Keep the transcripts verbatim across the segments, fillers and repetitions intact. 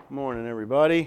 Morning, everybody.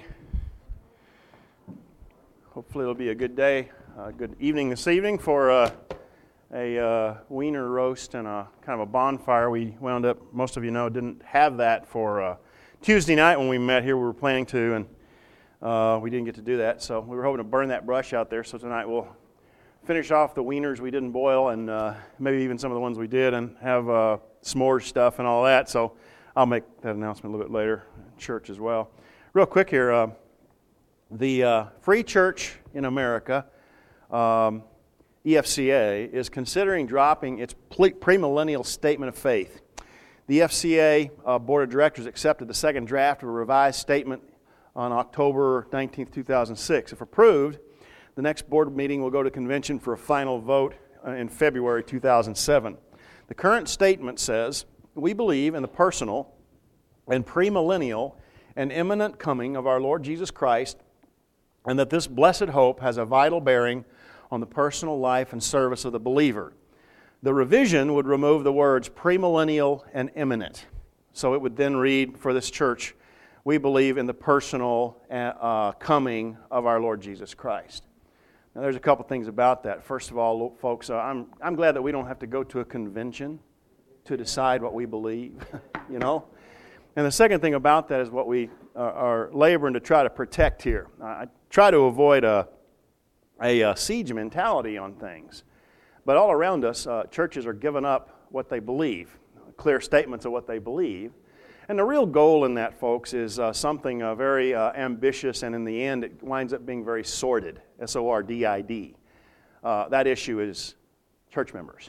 Hopefully it'll be a good day, a good evening this evening for uh, a uh, wiener roast and a kind of a bonfire. We wound up, most of you know, didn't have that for uh, Tuesday night when we met here. We were planning to, and uh, we didn't get to do that. So we were hoping to burn that brush out there. So tonight we'll finish off the wieners we didn't boil, and uh, maybe even some of the ones we did, and have uh, s'mores stuff and all that. So I'll make that announcement a little bit later in church as well. Real quick here, uh, the uh, Free Church in America, um, E F C A, is considering dropping its premillennial statement of faith. The E F C A uh, Board of Directors accepted the second draft of a revised statement on October nineteenth, two thousand six. If approved, the next board meeting will go to convention for a final vote uh, in February two thousand seven. The current statement says, "We believe in the personal and premillennial and imminent coming of our Lord Jesus Christ, and that this blessed hope has a vital bearing on the personal life and service of the believer." The revision would remove the words premillennial and imminent. So it would then read for this church, "We believe in the personal uh, coming of our Lord Jesus Christ." Now there's a couple things about that. First of all, folks, uh, I'm, I'm glad that we don't have to go to a convention to decide what we believe, you know. And the second thing about that is what we are, are laboring to try to protect here. I try to avoid a, a, a siege mentality on things. But all around us, uh, churches are giving up what they believe, clear statements of what they believe. And the real goal in that, folks, is uh, something uh, very uh, ambitious, and in the end it winds up being very sordid, S O R D I D. Uh, that issue is church members.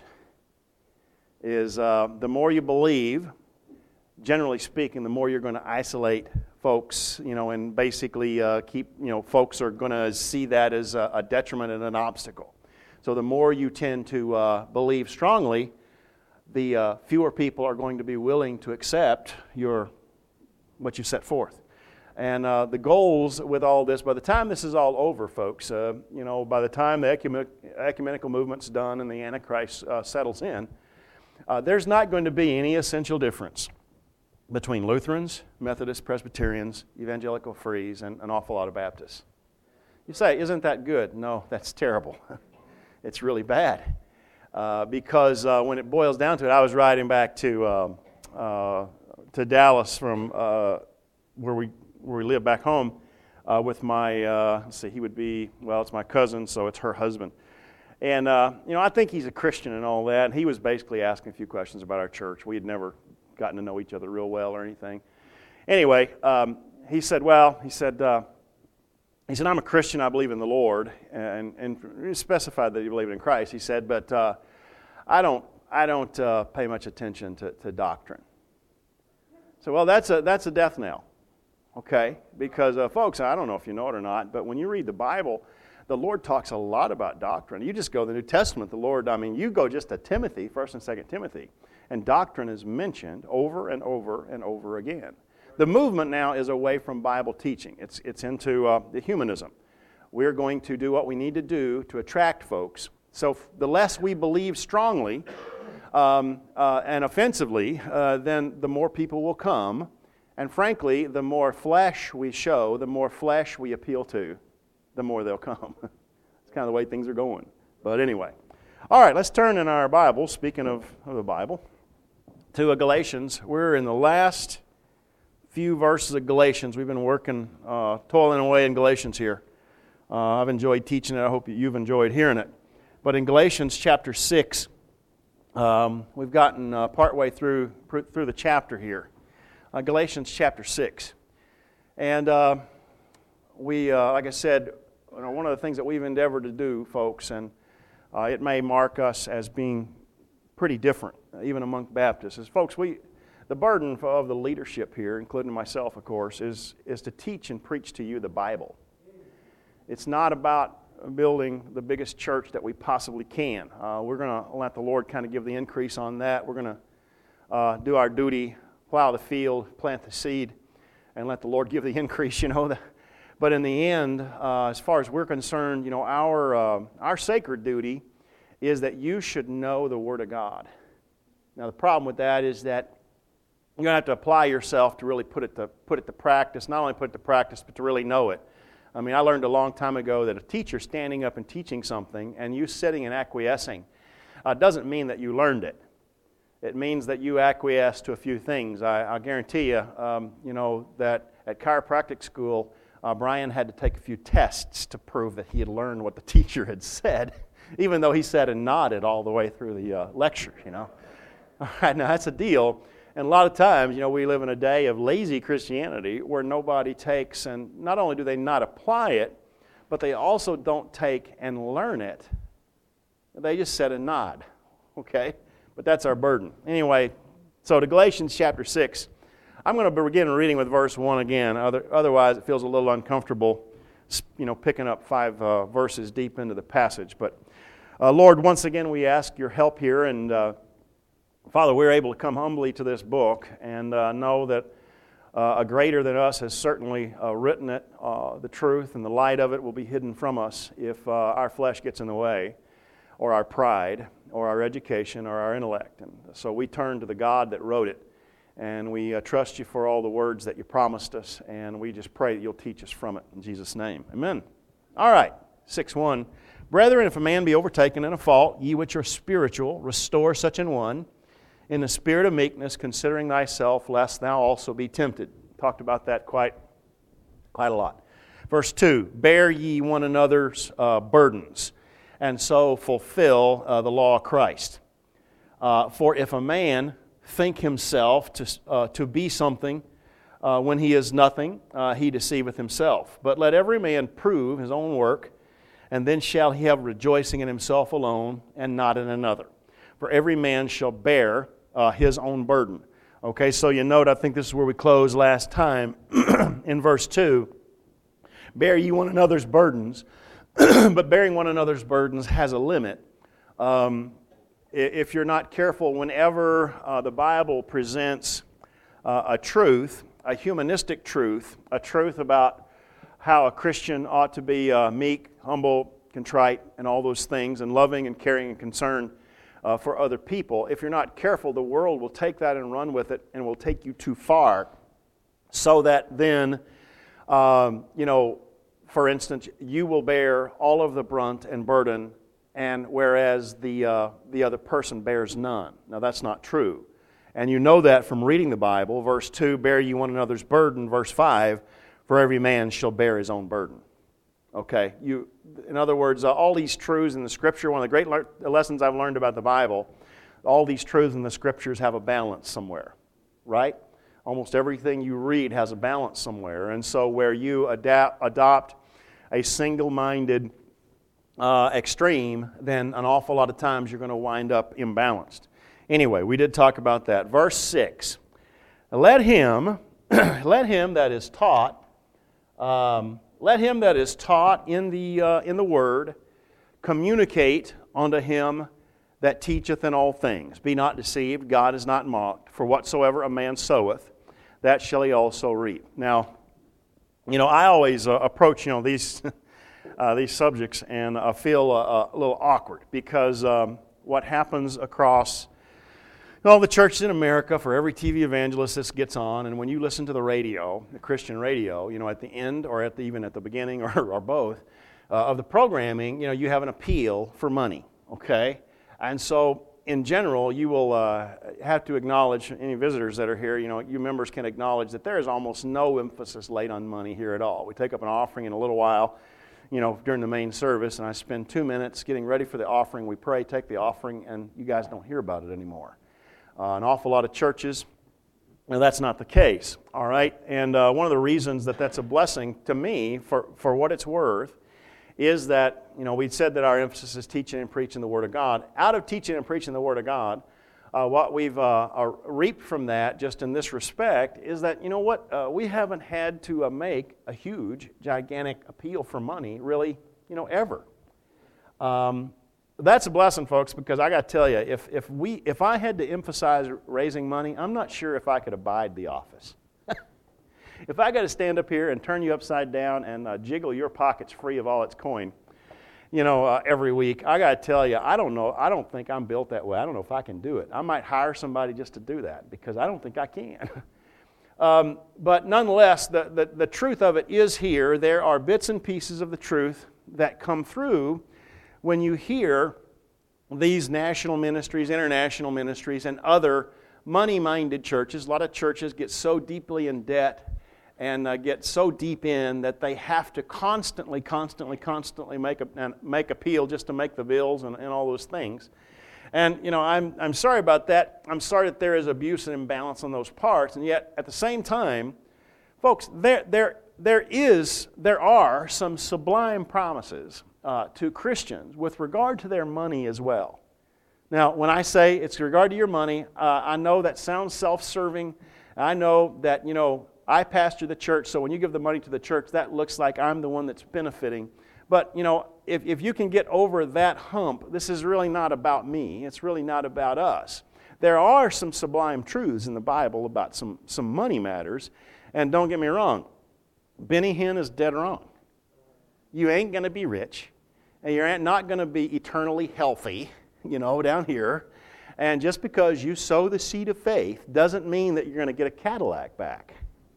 Is uh, the more you believe, generally speaking, the more you're going to isolate folks, you know, and basically uh, keep, you know, folks are going to see that as a, a detriment and an obstacle. So the more you tend to uh, believe strongly, the uh, fewer people are going to be willing to accept your what you set forth. And uh, the goals with all this, by the time this is all over, folks, uh, you know, by the time the ecumen- ecumenical movement's done and the Antichrist uh, settles in, uh, there's not going to be any essential difference between Lutherans, Methodists, Presbyterians, Evangelical Frees, and an awful lot of Baptists. You say, isn't that good? No, that's terrible. It's really bad. Uh, because uh, when it boils down to it, I was riding back to uh, uh, to Dallas from uh, where we where we live back home uh, with my, uh, let's see, he would be, well, it's my cousin, so it's her husband. And, uh, you know, I think he's a Christian and all that. And he was basically asking a few questions about our church. We had never gotten to know each other real well or anything. Anyway, um, he said, well, he said, uh, he said, I'm a Christian, I believe in the Lord, and, and he specified that he believed in Christ. He said, but uh, I don't, I don't uh, pay much attention to, to doctrine. So, well, that's a that's a death knell, okay? Because, uh, folks, I don't know if you know it or not, but when you read the Bible, the Lord talks a lot about doctrine. You just go to the New Testament, the Lord, I mean, you go just to Timothy, First and Second Timothy, and doctrine is mentioned over and over and over again. The movement now is away from Bible teaching. It's it's into uh, the humanism. We're going to do what we need to do to attract folks. So f- the less we believe strongly um, uh, and offensively, uh, then the more people will come. And frankly, the more flesh we show, the more flesh we appeal to, the more they'll come. It's kind of the way things are going. But anyway. All right, let's turn in our Bible, speaking of, of the Bible, to Galatians. We're in the last few verses of Galatians. We've been working, uh, toiling away in Galatians here. Uh, I've enjoyed teaching it. I hope you've enjoyed hearing it. But in Galatians chapter six, um, we've gotten uh, partway through through the chapter here. Uh, Galatians chapter six. And uh, we, uh, like I said, you know, one of the things that we've endeavored to do, folks, and uh, it may mark us as being pretty different, even among Baptists, is, folks, we the burden of the leadership here, including myself, of course, is, is to teach and preach to you the Bible. It's not about building the biggest church that we possibly can. Uh, we're going to let the Lord kind of give the increase on that. We're going to uh, do our duty, plow the field, plant the seed, and let the Lord give the increase, you know. The, but in the end, uh, as far as we're concerned, you know, our uh, our sacred duty is that you should know the Word of God. Now, the problem with that is that You're going to have to apply yourself to really put it to, put it to practice, not only put it to practice, but to really know it. I mean, I learned a long time ago that a teacher standing up and teaching something and you sitting and acquiescing uh, doesn't mean that you learned it. It means that you acquiesce to a few things. I, I guarantee you, um, you know, that at chiropractic school, uh, Brian had to take a few tests to prove that he had learned what the teacher had said, even though he sat and nodded all the way through the uh, lecture, you know. All right, now that's a deal. And a lot of times, you know, we live in a day of lazy Christianity where nobody takes, and not only do they not apply it, but they also don't take and learn it. They just sit and nod, okay? But that's our burden. Anyway, so to Galatians chapter six, I'm going to begin reading with verse one again. Other, otherwise, it feels a little uncomfortable, you know, picking up five uh, verses deep into the passage. But, uh, Lord, once again, we ask your help here. And, uh, Father, we're able to come humbly to this book and uh, know that uh, a greater than us has certainly uh, written it. Uh, the truth and the light of it will be hidden from us if uh, our flesh gets in the way, or our pride, or our education, or our intellect. And so we turn to the God that wrote it, and we uh, trust you for all the words that you promised us, and we just pray that you'll teach us from it. In Jesus' name, amen. All right, six one. Brethren, if a man be overtaken in a fault, ye which are spiritual, restore such an one, in the spirit of meekness, considering thyself, lest thou also be tempted. Talked about that quite, quite a lot. Verse two, bear ye one another's uh, burdens, and so fulfill uh, the law of Christ. Uh, for if a man think himself to, uh, to be something uh, when he is nothing, uh, he deceiveth himself. But let every man prove his own work, and then shall he have rejoicing in himself alone, and not in another. For every man shall bear uh, his own burden. Okay, so you note, I think this is where we closed last time, in verse two. Bear ye one another's burdens, but bearing one another's burdens has a limit. Um, if you're not careful, whenever uh, the Bible presents uh, a truth, a humanistic truth, a truth about how a Christian ought to be uh, meek, humble, contrite, and all those things, and loving and caring and concern uh, for other people, if you're not careful, the world will take that and run with it and will take you too far, so that then, um, you know, for instance, you will bear all of the brunt and burden, and whereas the uh, the other person bears none. Now that's not true. And you know that from reading the Bible. Verse two, bear ye one another's burden. Verse five, for every man shall bear his own burden. Okay, you. In other words, uh, all these truths in the Scripture, one of the great le- lessons I've learned about the Bible, all these truths in the Scriptures have a balance somewhere, right? Almost everything you read has a balance somewhere. And so where you adapt, adopt a single-minded uh, extreme, then an awful lot of times you're going to wind up imbalanced. Anyway, we did talk about that. Verse six, let him, let him that is taught, um, let him that is taught in the, uh, in the Word communicate unto him that teacheth in all things. Be not deceived, God is not mocked. For whatsoever a man soweth, that shall he also reap. Now, you know, I always uh, approach, you know, these uh, these subjects and uh, feel uh, a little awkward because um, what happens across all the churches in America, for every T V evangelist this gets on, and when you listen to the radio, the Christian radio, you know, at the end or at the, even at the beginning or, or both uh, of the programming, you know, you have an appeal for money, okay? And so, in general, you will uh, have to acknowledge, any visitors that are here, you know, you members can acknowledge that there is almost no emphasis laid on money here at all. We take up an offering in a little while, you know, during the main service, and I spend two minutes getting ready for the offering. We pray, take the offering, and you guys don't hear about it anymore. Uh, an awful lot of churches, now that's not the case, all right? And uh, one of the reasons that that's a blessing to me, for, for what it's worth, is that, you know, we said that our emphasis is teaching and preaching the Word of God. Out of teaching and preaching the Word of God, uh, what we've uh, uh, reaped from that, just in this respect, is that, you know what, uh, we haven't had to uh, make a huge, gigantic appeal for money, really, you know, ever. Um, that's a blessing, folks, because I got to tell you, if if we if I had to emphasize raising money, I'm not sure if I could abide the office. If I got to stand up here and turn you upside down and uh, jiggle your pockets free of all its coin, you know, uh, every week. I got to tell you, I don't know. I don't think I'm built that way. I don't know if I can do it. I might hire somebody just to do that because I don't think I can. um, but nonetheless, the, the, the truth of it is here. There are bits and pieces of the truth that come through when you hear these national ministries, international ministries, and other money-minded churches. A lot of churches get so deeply in debt and uh, get so deep in that they have to constantly, constantly, constantly make a, make appeal just to make the bills and, and all those things. And, you know, I'm, I'm sorry about that. I'm sorry that there is abuse and imbalance on those parts. And yet, at the same time, folks, there, there, there is, there are some sublime promises uh, to Christians with regard to their money as well. Now, when I say it's regard to your money, uh, I know that sounds self-serving. I know that, you know, I pastor the church, so when you give the money to the church, that looks like I'm the one that's benefiting. But, you know, if, if you can get over that hump, this is really not about me. It's really not about us. There are some sublime truths in the Bible about some, some money matters. And don't get me wrong, Benny Hinn is dead wrong. You ain't going to be rich, and you're not going to be eternally healthy, you know, down here. And just because you sow the seed of faith doesn't mean that you're going to get a Cadillac back.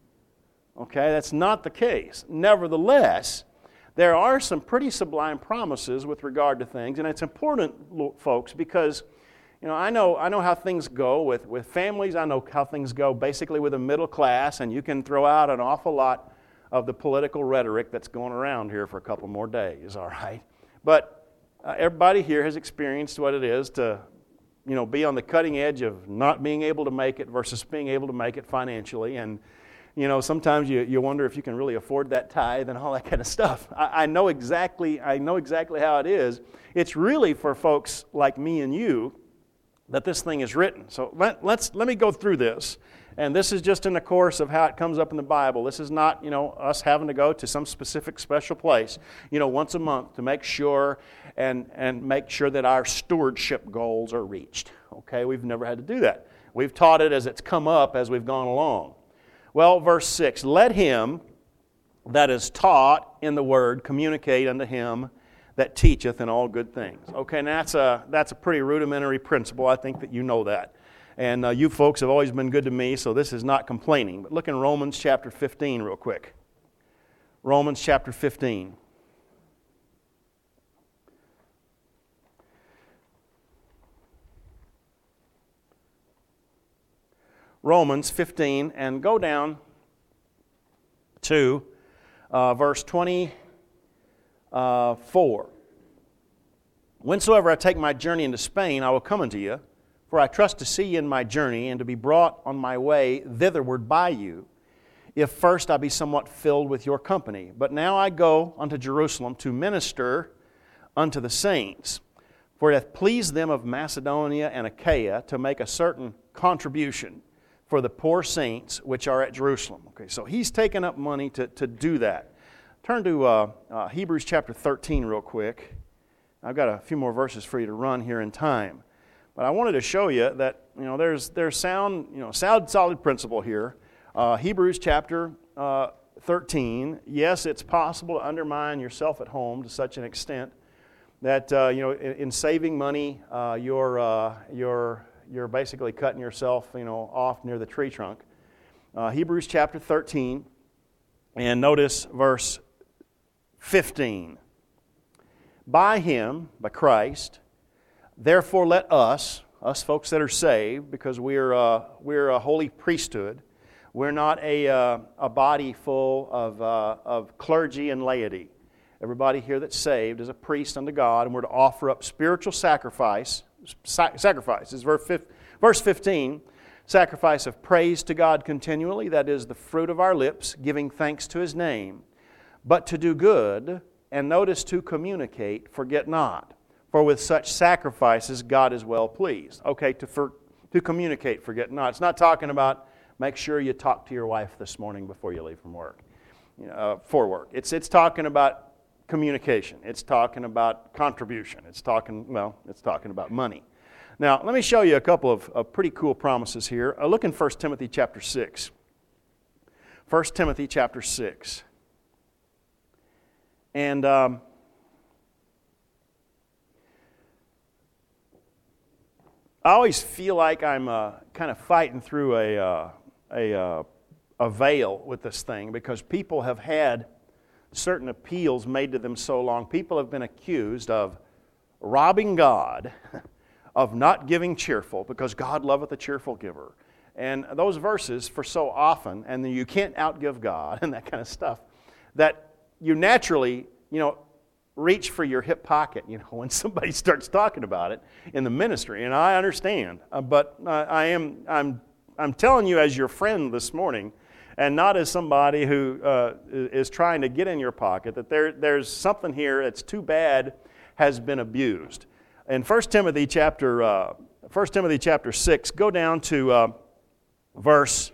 Okay, that's not the case. Nevertheless, there are some pretty sublime promises with regard to things, and it's important, folks, because you know I know I know how things go with, with families. I know how things go basically with the middle class, and you can throw out an awful lot of the political rhetoric that's going around here for a couple more days, all right? But uh, everybody here has experienced what it is to you know be on the cutting edge of not being able to make it versus being able to make it financially, and You know, sometimes you, you wonder if you can really afford that tithe and all that kind of stuff. I, I know exactly I know exactly how it is. It's really for folks like me and you that this thing is written. So let, let's let me go through this. And this is just in the course of how it comes up in the Bible. This is not, you know, us having to go to some specific special place, you know, once a month to make sure and, and make sure that our stewardship goals are reached. Okay, we've never had to do that. We've taught it as it's come up as we've gone along. Well, verse six, let him that is taught in the word communicate unto him that teacheth in all good things. Okay, and that's a, that's a pretty rudimentary principle. I think that you know that. And uh, you folks have always been good to me, so this is not complaining. But look in Romans chapter fifteen real quick. Romans chapter fifteen. Romans fifteen, and go down to uh, verse twenty-four. Whensoever I take my journey into Spain, I will come unto you, for I trust to see you in my journey, and to be brought on my way thitherward by you, if first I be somewhat filled with your company. But now I go unto Jerusalem to minister unto the saints, for it hath pleased them of Macedonia and Achaia to make a certain contribution for the poor saints which are at Jerusalem. Okay, so he's taken up money to, to do that. Turn to uh, uh, Hebrews chapter thirteen real quick. I've got a few more verses for you to run here in time. But I wanted to show you that, you know, there's there's sound, you know, sound solid principle here. Uh, Hebrews chapter uh, thirteen. Yes, it's possible to undermine yourself at home to such an extent that uh, you know, in, in saving money, uh, you're uh, you're you're basically cutting yourself, you know, off near the tree trunk. Uh, Hebrews chapter thirteen, and notice verse fifteen. By him, by Christ, therefore let us, us folks that are saved, because we're uh, we're a holy priesthood. We're not a uh, a body full of uh, of clergy and laity. Everybody here that's saved is a priest unto God, and we're to offer up spiritual sacrifice. Sacrifice is verse fifteen. Sacrifice of praise to God continually, that is the fruit of our lips, giving thanks to His name. But to do good, and notice to communicate, forget not. For with such sacrifices God is well pleased. Okay, to for, to communicate, forget not. It's not talking about make sure you talk to your wife this morning before you leave from work, you know, uh, for work. It's it's talking about communication. It's talking about contribution. It's talking, well, it's talking about money. Now, let me show you a couple of, of pretty cool promises here. Uh, look in First Timothy chapter six. First Timothy chapter six. And um, I always feel like I'm uh, kind of fighting through a, uh, a, uh, a veil with this thing because people have had certain appeals made to them so long. People have been accused of robbing God, of not giving cheerful, because God loveth a cheerful giver. And those verses for so often, and then you can't outgive God and that kind of stuff, that you naturally, you know, reach for your hip pocket, you know, when somebody starts talking about it in the ministry. And I understand, uh, but uh, I am, I'm, I'm telling you as your friend this morning, and not as somebody who uh, is trying to get in your pocket, that there, there's something here that's too bad has been abused. In First Timothy chapter, uh, First Timothy chapter six, go down to uh, verse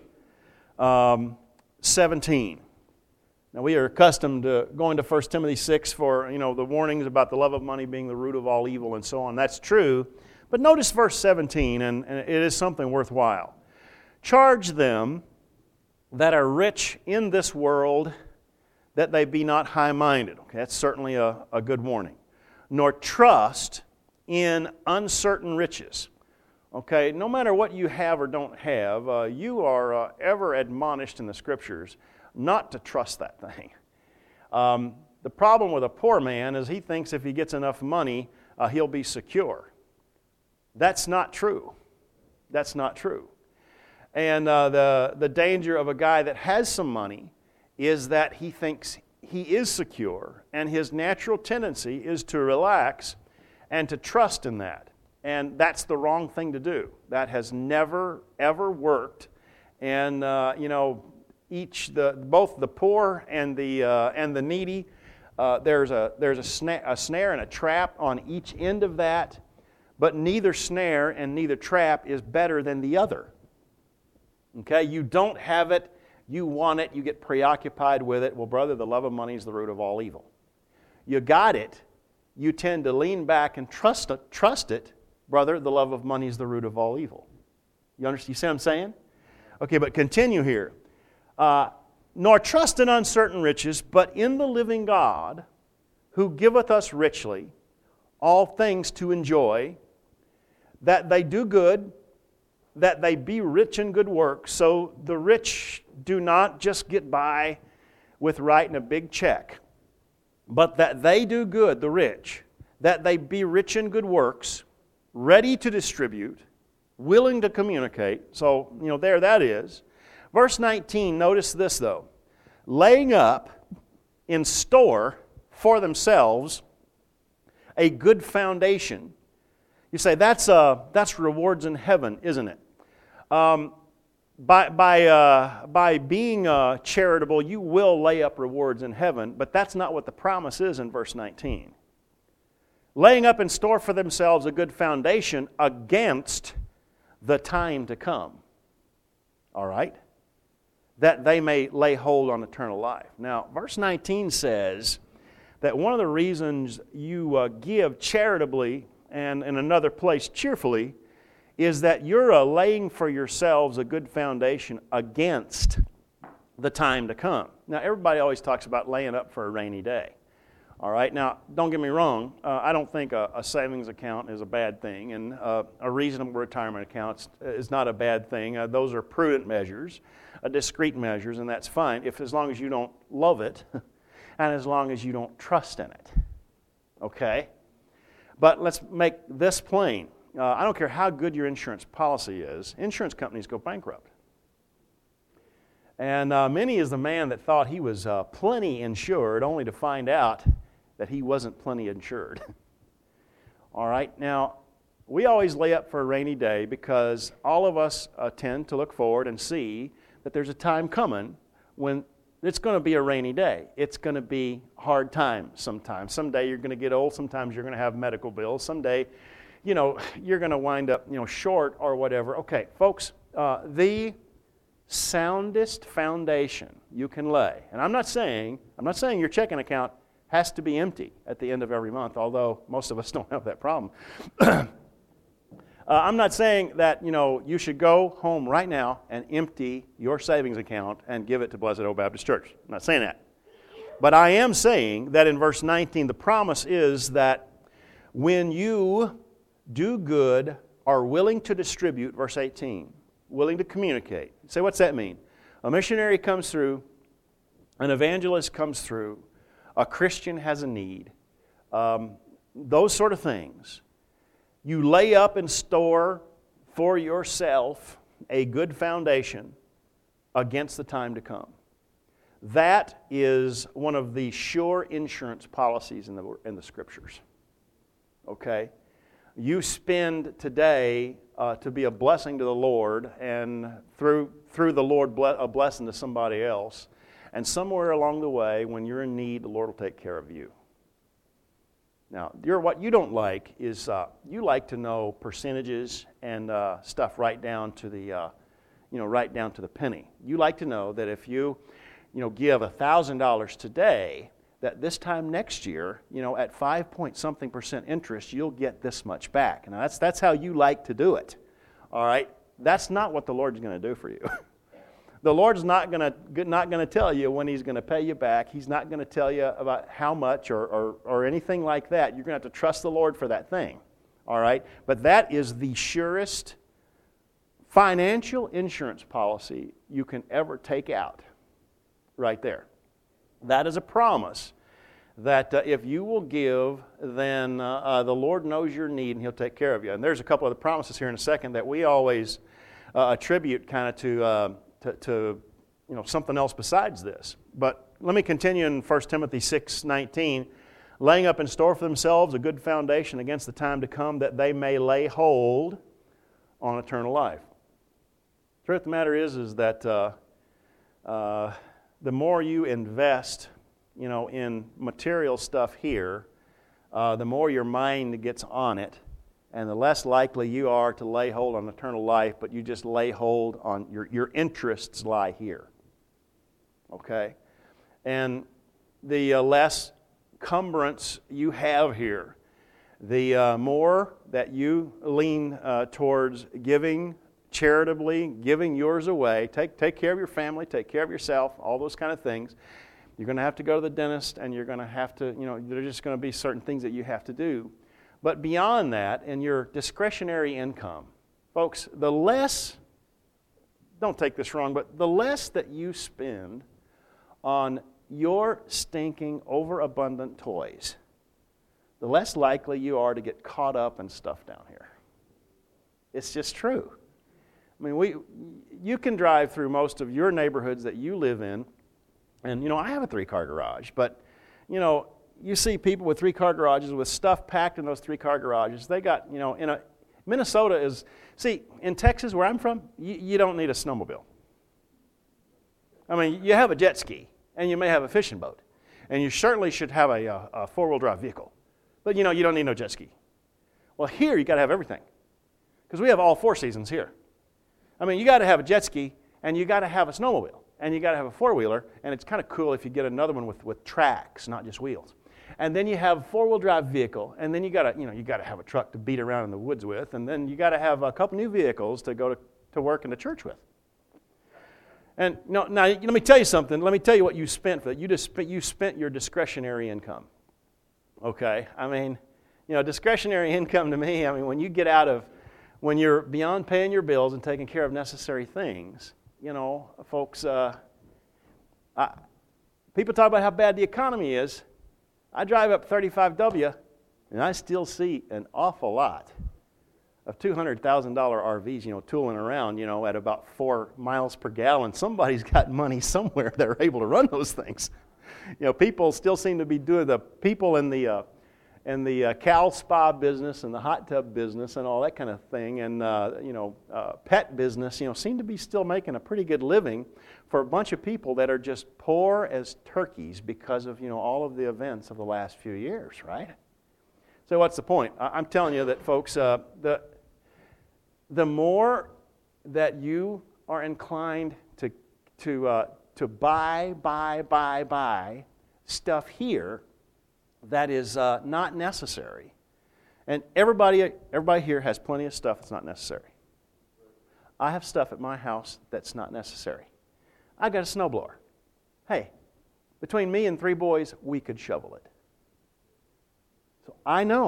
um, seventeen. Now, we are accustomed to going to First Timothy six for, you know, the warnings about the love of money being the root of all evil and so on. That's true. But notice verse seventeen, and, and it is something worthwhile. Charge them that are rich in this world, that they be not high-minded. Okay, that's certainly a, a good warning. Nor trust in uncertain riches. Okay, no matter what you have or don't have, uh, you are uh, ever admonished in the Scriptures not to trust that thing. Um, the problem with a poor man is he thinks if he gets enough money, uh, he'll be secure. That's not true. That's not true. And uh, the, the danger of a guy that has some money is that he thinks he is secure, and his natural tendency is to relax and to trust in that. And that's the wrong thing to do. That has never, ever worked. And, uh, you know, each the both the poor and the uh, and the needy, uh, there's a there's a, sna- a snare and a trap on each end of that, but neither snare and neither trap is better than the other. Okay, you don't have it, you want it, you get preoccupied with it. Well, brother, the love of money is the root of all evil. You got it, you tend to lean back and trust it. Trust it, brother. The love of money is the root of all evil. You understand? You see what I'm saying? Okay, but continue here. Uh, Nor trust in uncertain riches, but in the living God, who giveth us richly all things to enjoy, that they do good, that they be rich in good works. So the rich do not just get by with writing a big check, but that they do good, the rich, that they be rich in good works, ready to distribute, willing to communicate. So, you know, there that is. Verse nineteen, notice this though. Laying up in store for themselves a good foundation. You say, that's uh, that's rewards in heaven, isn't it? Um, by, by, uh, by being uh, charitable, you will lay up rewards in heaven, but that's not what the promise is in verse nineteen. Laying up in store for themselves a good foundation against the time to come. All right? That they may lay hold on eternal life. Now, verse nineteen says that one of the reasons you uh, give charitably and in another place cheerfully is that you're uh, laying for yourselves a good foundation against the time to come. Now, everybody always talks about laying up for a rainy day. All right, now, don't get me wrong. Uh, I don't think a, a savings account is a bad thing, and uh, a reasonable retirement account is not a bad thing. Uh, those are prudent measures, uh, discreet measures, and that's fine if as long as you don't love it and as long as you don't trust in it. Okay? But let's make this plain. Uh, I don't care how good your insurance policy is, insurance companies go bankrupt. And uh, many is the man that thought he was uh, plenty insured, only to find out that he wasn't plenty insured. All right, now, we always lay up for a rainy day because all of us uh, tend to look forward and see that there's a time coming when it's going to be a rainy day. It's going to be hard times sometimes. Someday you're going to get old. Sometimes you're going to have medical bills. Someday, you know, you're going to wind up, you know, short or whatever. Okay, folks, uh, the soundest foundation you can lay, and I'm not saying, I'm not saying your checking account has to be empty at the end of every month, although most of us don't have that problem. uh, I'm not saying that, you know, you should go home right now and empty your savings account and give it to Blessed Old Baptist Church. I'm not saying that. But I am saying that in verse nineteen, the promise is that when you do good are willing to distribute, verse eighteen, willing to communicate. You say, what's that mean? A missionary comes through, an evangelist comes through, a Christian has a need, um, those sort of things. You lay up and store for yourself a good foundation against the time to come. That is one of the sure insurance policies in the, in the Scriptures. Okay? You spend today uh, to be a blessing to the Lord, and through through the Lord ble- a blessing to somebody else. And somewhere along the way, when you're in need, the Lord will take care of you. Now, you're, what you don't like is uh, you like to know percentages and uh, stuff right down to the uh, you know right down to the penny. You like to know that if you you know give a thousand dollars today, that this time next year, you know, at five point something percent interest, you'll get this much back. Now, that's that's how you like to do it. All right? That's not what the Lord's going to do for you. The Lord's not going to not going to tell you when He's going to pay you back. He's not going to tell you about how much or, or or anything like that. You're going to have to trust the Lord for that thing. All right? But that is the surest financial insurance policy you can ever take out. Right there. That is a promise that uh, if you will give, then uh, uh, the Lord knows your need and He'll take care of you. And there's a couple of the promises here in a second that we always uh, attribute kind of to, uh, to, to you know, something else besides this. But let me continue in First Timothy six nineteen, laying up in store for themselves a good foundation against the time to come, that they may lay hold on eternal life. The truth of the matter is, is that uh, uh, the more you invest, you know, in material stuff here, uh, the more your mind gets on it, and the less likely you are to lay hold on eternal life, but you just lay hold on your, your interests lie here. Okay? And the uh, less cumbrance you have here, the uh, more that you lean uh, towards giving charitably, giving yours away. Take, take care of your family, take care of yourself, all those kind of things. You're going to have to go to the dentist, and you're going to have to, you know, there's just going to be certain things that you have to do. But beyond that, in your discretionary income, folks, the less, don't take this wrong, but the less that you spend on your stinking, overabundant toys, the less likely you are to get caught up in stuff down here. It's just true. I mean, we, you can drive through most of your neighborhoods that you live in, and, you know, I have a three-car garage, but, you know, you see people with three-car garages with stuff packed in those three-car garages. They got, you know, in a, Minnesota is, see, in Texas, where I'm from, you, you don't need a snowmobile. I mean, you have a jet ski, and you may have a fishing boat, and you certainly should have a, a, a four-wheel drive vehicle, but, you know, you don't need no jet ski. Well, here, you got to have everything, because we have all four seasons here. I mean, you got to have a jet ski, and you got to have a snowmobile, and you got to have a four-wheeler, and it's kind of cool if you get another one with, with tracks, not just wheels. And then you have a four-wheel drive vehicle, and then you got to, you know, you got to have a truck to beat around in the woods with, and then you got to have a couple new vehicles to go to, to work in the church with. And you know, now let me tell you something. Let me tell you what you spent for that. You just spent, you spent your discretionary income. Okay, I mean, you know, discretionary income to me. I mean, when you get out of When you're beyond paying your bills and taking care of necessary things, you know, folks, uh, I, people talk about how bad the economy is. I drive up thirty-five W, and I still see an awful lot of two hundred thousand dollars R Vs, you know, tooling around, you know, at about four miles per gallon. Somebody's got money somewhere that are able to run those things. You know, people still seem to be doing, the people in the... Uh, and the uh, cow spa business and the hot tub business and all that kind of thing, and uh, you know, uh, pet business, you know, seem to be still making a pretty good living for a bunch of people that are just poor as turkeys because of, you know, all of the events of the last few years, right? So what's the point? I- I'm telling you that, folks, uh, the the more that you are inclined to to uh, to buy, buy, buy, buy stuff here that is uh, not necessary. And everybody everybody here has plenty of stuff that's not necessary. I have stuff at my house that's not necessary. I got a snowblower. Hey, between me and three boys, we could shovel it. So I know,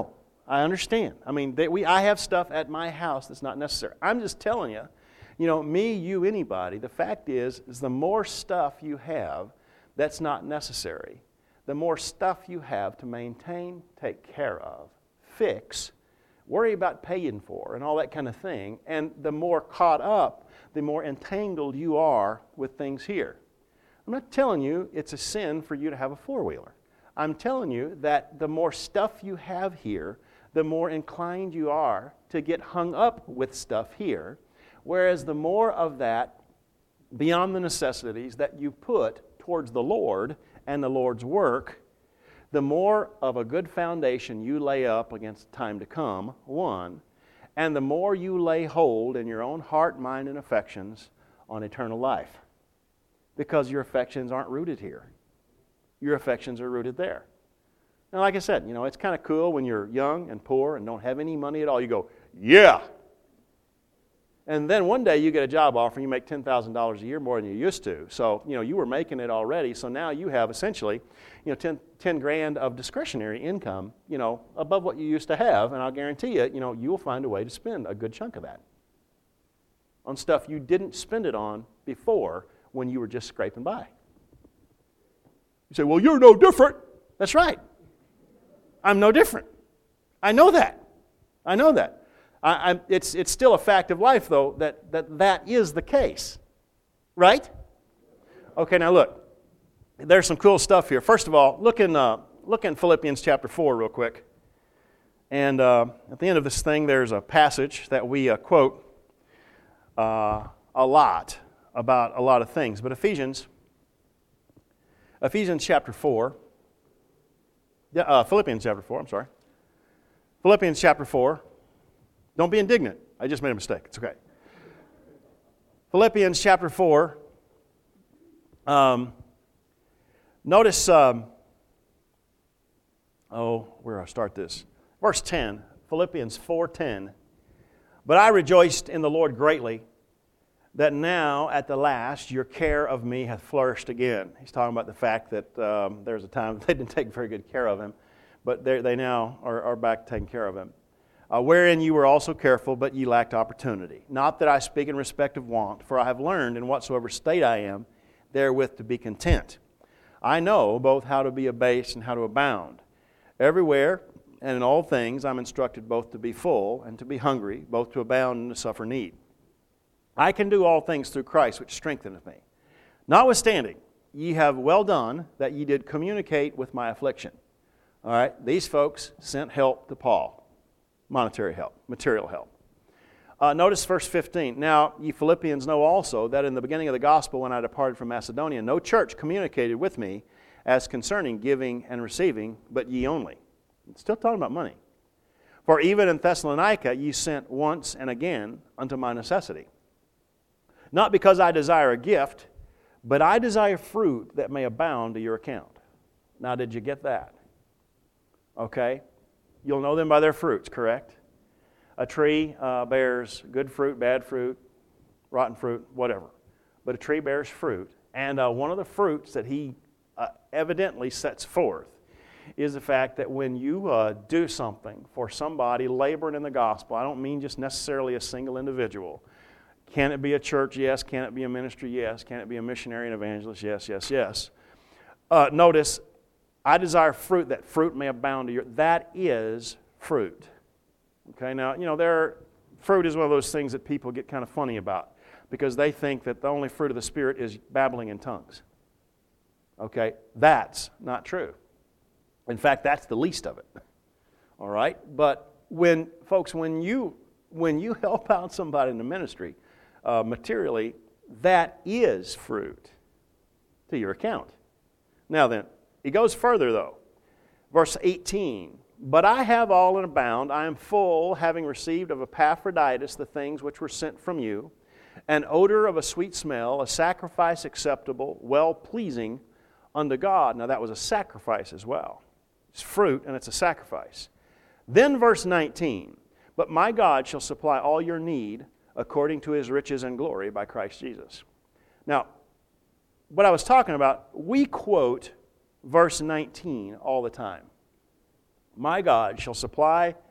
I understand. I mean, they, we, I have stuff at my house that's not necessary. I'm just telling you, you know, me, you, anybody, the fact is, is the more stuff you have that's not necessary, the more stuff you have to maintain, take care of, fix, worry about paying for, and all that kind of thing, and the more caught up, the more entangled you are with things here. I'm not telling you it's a sin for you to have a four-wheeler. I'm telling you that the more stuff you have here, the more inclined you are to get hung up with stuff here, whereas the more of that, beyond the necessities, that you put towards the Lord and the Lord's work, the more of a good foundation you lay up against time to come, one, and the more you lay hold in your own heart, mind, and affections on eternal life. Because your affections aren't rooted here. Your affections are rooted there. Now, like I said, you know, it's kind of cool when you're young and poor and don't have any money at all. You go, yeah! And then one day you get a job offer and you make ten thousand dollars a year more than you used to. So, you know, you were making it already. So now you have essentially, you know, ten, ten grand of discretionary income, you know, above what you used to have. And I'll guarantee you, you know, you'll find a way to spend a good chunk of that on stuff you didn't spend it on before when you were just scraping by. You say, well, you're no different. That's right. I'm no different. I know that. I know that. I, I, it's, it's still a fact of life, though, that, that that is the case. Right? Okay, now look. There's some cool stuff here. First of all, look in, uh, look in Philippians chapter four real quick. And uh, at the end of this thing, there's a passage that we uh, quote uh, a lot about a lot of things. But Ephesians, Ephesians chapter four, yeah, uh, Philippians chapter four, I'm sorry. Philippians chapter four. Don't be indignant. I just made a mistake. It's okay. Philippians chapter four. Um, notice, um, oh, where do I start this? Verse ten, Philippians four ten. But I rejoiced in the Lord greatly, that now at the last your care of me hath flourished again. He's talking about the fact that um, there's a time they didn't take very good care of him, but they now are, are back taking care of him. Uh, wherein you were also careful, but ye lacked opportunity. Not that I speak in respect of want, for I have learned in whatsoever state I am, therewith to be content. I know both how to be abased and how to abound. Everywhere and in all things I'm instructed both to be full and to be hungry, both to abound and to suffer need. I can do all things through Christ, which strengtheneth me. Notwithstanding, ye have well done that ye did communicate with my affliction. All right, these folks sent help to Paul. Monetary help, material help. Uh, notice verse fifteen. Now, ye Philippians know also that in the beginning of the gospel, when I departed from Macedonia, no church communicated with me as concerning giving and receiving, but ye only. It's still talking about money. For even in Thessalonica ye sent once and again unto my necessity. Not because I desire a gift, but I desire fruit that may abound to your account. Now, did you get that? Okay. You'll know them by their fruits, correct? A tree uh, bears good fruit, bad fruit, rotten fruit, whatever. But a tree bears fruit. And uh, one of the fruits that he uh, evidently sets forth is the fact that when you uh, do something for somebody laboring in the gospel, I don't mean just necessarily a single individual. Can it be a church? Yes. Can it be a ministry? Yes. Can it be a missionary and evangelist? Yes, yes, yes. Uh, notice, I desire fruit, that fruit may abound to your... That is fruit. Okay, now, you know, there, fruit is one of those things that people get kind of funny about because they think that the only fruit of the Spirit is babbling in tongues. Okay, that's not true. In fact, that's the least of it. All right? But when, folks, when you, when you help out somebody in the ministry uh, materially, that is fruit to your account. Now then, he goes further, though. Verse eighteen, but I have all in abound. I am full, having received of Epaphroditus the things which were sent from you, an odor of a sweet smell, a sacrifice acceptable, well-pleasing unto God. Now, that was a sacrifice as well. It's fruit, and it's a sacrifice. Then verse nineteen, but my God shall supply all your need according to His riches and glory by Christ Jesus. Now, what I was talking about, we quote verse nineteen all the time. My God shall supply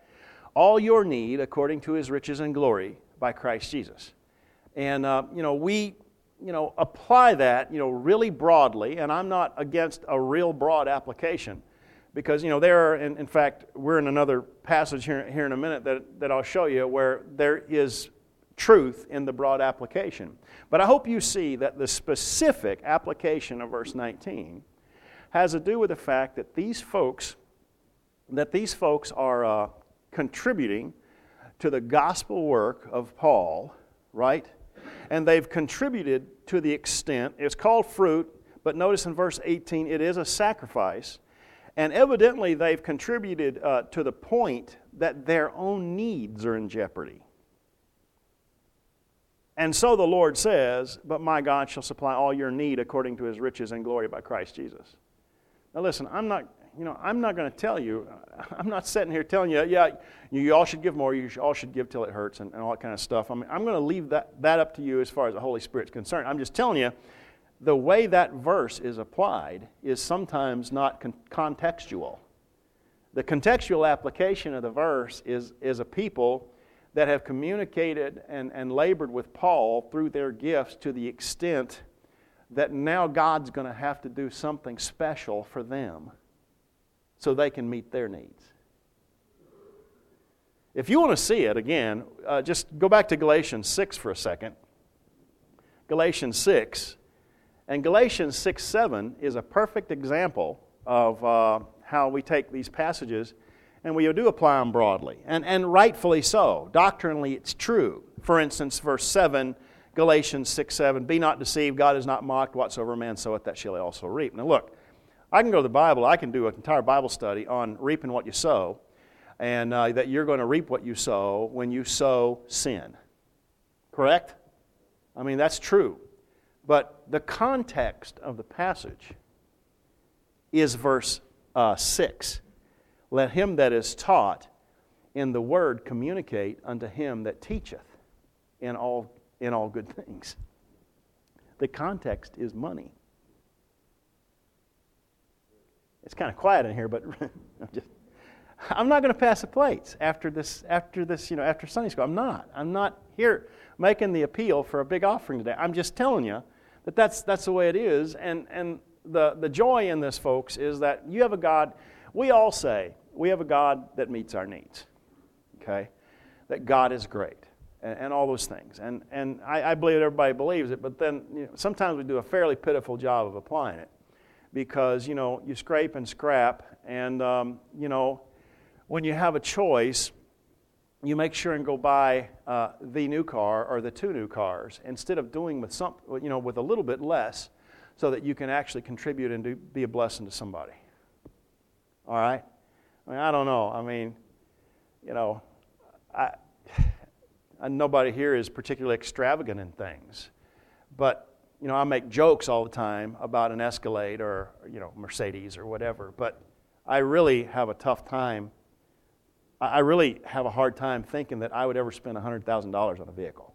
all your need according to His riches and glory by Christ Jesus. And, uh, you know, we, you know, apply that, you know, really broadly, and I'm not against a real broad application because, you know, there are, in, in fact, we're in another passage here, here in a minute that, that I'll show you where there is truth in the broad application. But I hope you see that the specific application of verse nineteen has to do with the fact that these folks, that these folks are uh, contributing to the gospel work of Paul, right? And they've contributed to the extent, it's called fruit, but notice in verse eighteen, it is a sacrifice. And evidently they've contributed uh, to the point that their own needs are in jeopardy. And so the Lord says, but my God shall supply all your need according to His riches and glory by Christ Jesus. Now listen, I'm not, you know, I'm not going to tell you, I'm not sitting here telling you, yeah, you all should give more, you all should give till it hurts and, and all that kind of stuff. I mean, I'm going to leave that, that up to you as far as the Holy Spirit's concerned. I'm just telling you, the way that verse is applied is sometimes not con- contextual. The contextual application of the verse is, is a people that have communicated and, and labored with Paul through their gifts to the extent that now God's going to have to do something special for them so they can meet their needs. If you want to see it again, uh, just go back to Galatians six for a second. Galatians six. And Galatians six seven is a perfect example of uh, how we take these passages and we do apply them broadly. And, and rightfully so. Doctrinally, it's true. For instance, verse seven, Galatians six seven, be not deceived, God is not mocked, whatsoever man soweth, that shall he also reap. Now look, I can go to the Bible, I can do an entire Bible study on reaping what you sow, and uh, that you're going to reap what you sow when you sow sin. Correct? I mean, that's true. But the context of the passage is verse uh, six. Let him that is taught in the word communicate unto him that teacheth in all, in all good things. The context is money. It's kind of quiet in here, but I'm just I'm not going to pass the plates after this after this, you know, after Sunday school. I'm not. I'm not here making the appeal for a big offering today. I'm just telling you that that's that's the way it is, and and the the joy in this, folks, is that you have a God. We all say we have a God that meets our needs. Okay, that God is great, and, and all those things, and and I, I believe everybody believes it. But then you know, sometimes we do a fairly pitiful job of applying it, because you know you scrape and scrap, and um, you know when you have a choice, you make sure and go buy uh, the new car or the two new cars instead of doing with some, you know, with a little bit less, so that you can actually contribute and do, be a blessing to somebody. All right? I mean, I don't know. I mean, you know, I, I nobody here is particularly extravagant in things, but you know, I make jokes all the time about an Escalade or you know Mercedes or whatever. But I really have a tough time. I really have a hard time thinking that I would ever spend one hundred thousand dollars on a vehicle.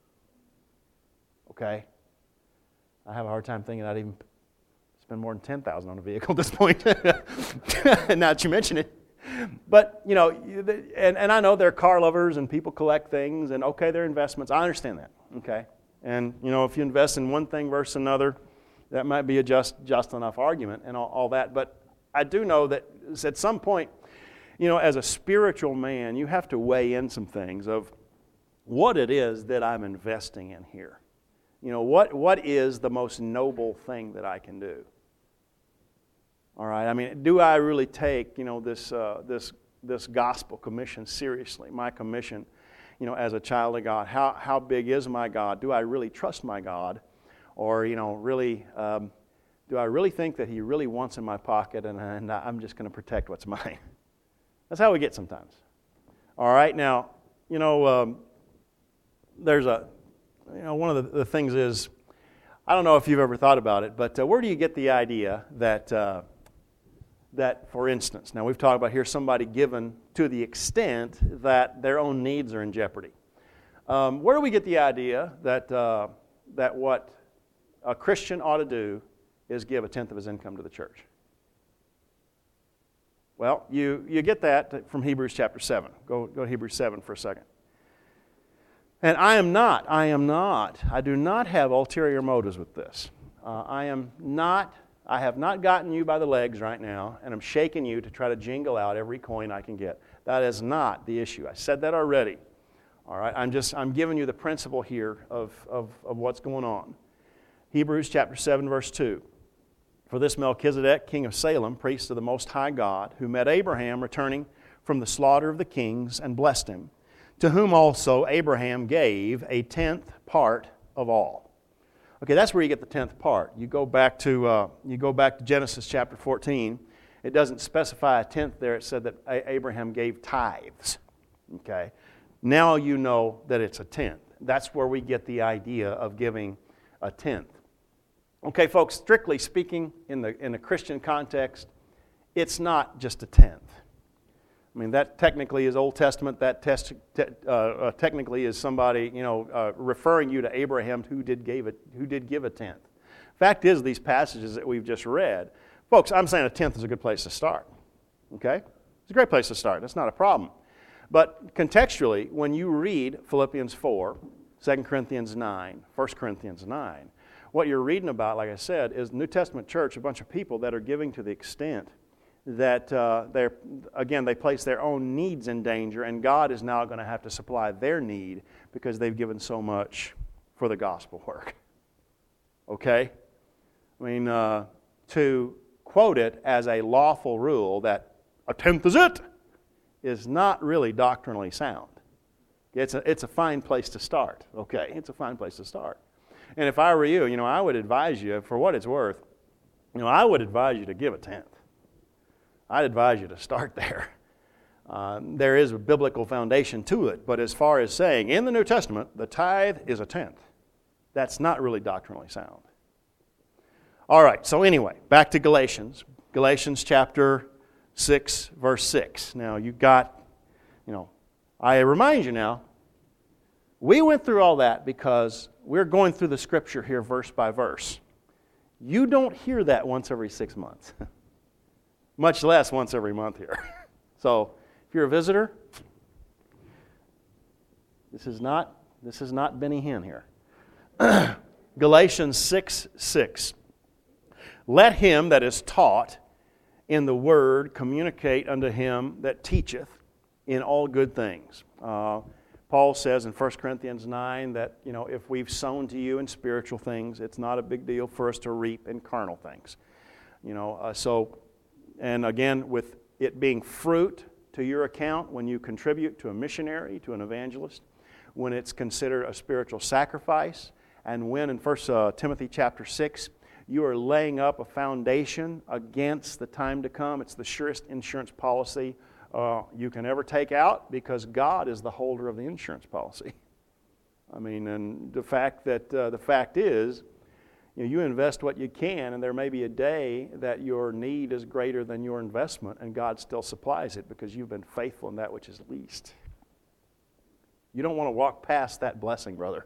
Okay? I have a hard time thinking I'd even spend more than ten thousand dollars on a vehicle at this point. Now that you mention it. But, you know, and, and I know they're car lovers and people collect things, and okay, they're investments. I understand that. Okay? And, you know, if you invest in one thing versus another, that might be a just, just enough argument and all, all that. But I do know that at some point, you know, as a spiritual man, you have to weigh in some things of what it is that I'm investing in here. You know, what what is the most noble thing that I can do? All right, I mean, do I really take, you know, this uh, this this gospel commission seriously? My commission, you know, as a child of God. How how big is my God? Do I really trust my God, or you know, really? Um, do I really think that He really wants in my pocket, and, and I'm just going to protect what's mine? That's how we get sometimes. All right, now, you know, um, there's a, you know, one of the, the things is, I don't know if you've ever thought about it, but uh, where do you get the idea that, uh, that, for instance, now we've talked about here somebody given to the extent that their own needs are in jeopardy. Um, where do we get the idea that, uh, that what a Christian ought to do is give a tenth of his income to the church? Well, you, you get that from Hebrews chapter seven. Go, go to Hebrews seven for a second. And I am not, I am not, I do not have ulterior motives with this. Uh, I am not, I have not gotten you by the legs right now, and I'm shaking you to try to jingle out every coin I can get. That is not the issue. I said that already. All right, I'm just, I'm giving you the principle here of, of, of what's going on. Hebrews chapter seven, verse two. For this Melchizedek, king of Salem, priest of the Most High God, who met Abraham returning from the slaughter of the kings and blessed him, to whom also Abraham gave a tenth part of all. Okay, that's where you get the tenth part. You go back to uh, you go back to Genesis chapter fourteen. It doesn't specify a tenth there. It said that Abraham gave tithes. Okay, now you know that it's a tenth. That's where we get the idea of giving a tenth. Okay, folks. Strictly speaking, in the in the Christian context, it's not just a tenth. I mean, that technically is Old Testament. That test, te, uh, uh, technically is somebody, you know, uh, referring you to Abraham who did gave it, who did give a tenth. Fact is, these passages that we've just read, folks, I'm saying a tenth is a good place to start. Okay, it's a great place to start. That's not a problem. But contextually, when you read Philippians four, Second Corinthians nine, First Corinthians nine, what you're reading about, like I said, is New Testament church, a bunch of people that are giving to the extent that uh, they're, again, they place their own needs in danger, and God is now going to have to supply their need because they've given so much for the gospel work. Okay? I mean, uh, to quote it as a lawful rule that a tenth is it, is not really doctrinally sound. It's a, it's a fine place to start, okay? It's a fine place to start. And if I were you, you know, I would advise you, for what it's worth, you know, I would advise you to give a tenth. I'd advise you to start there. Uh, there is a biblical foundation to it, but as far as saying in the New Testament, the tithe is a tenth, that's not really doctrinally sound. All right, so anyway, back to Galatians. Galatians chapter six, verse six. Now, you've got, you know, I remind you now, we went through all that because we're going through the Scripture here verse by verse. You don't hear that once every six months. Much less once every month here. So, if you're a visitor, this is not this is not Benny Hinn here. Galatians six six. Let him that is taught in the word communicate unto him that teacheth in all good things. Uh, Paul says in First Corinthians nine that, you know, if we've sown to you in spiritual things, it's not a big deal for us to reap in carnal things. You know, uh, so. And again, with it being fruit to your account when you contribute to a missionary, to an evangelist, when it's considered a spiritual sacrifice, and when in First Timothy chapter six, you are laying up a foundation against the time to come. It's the surest insurance policy uh, you can ever take out because God is the holder of the insurance policy. I mean, and the fact that uh, the fact is, You know, you invest what you can, and there may be a day that your need is greater than your investment, and God still supplies it because you've been faithful in that which is least. You don't want to walk past that blessing, brother.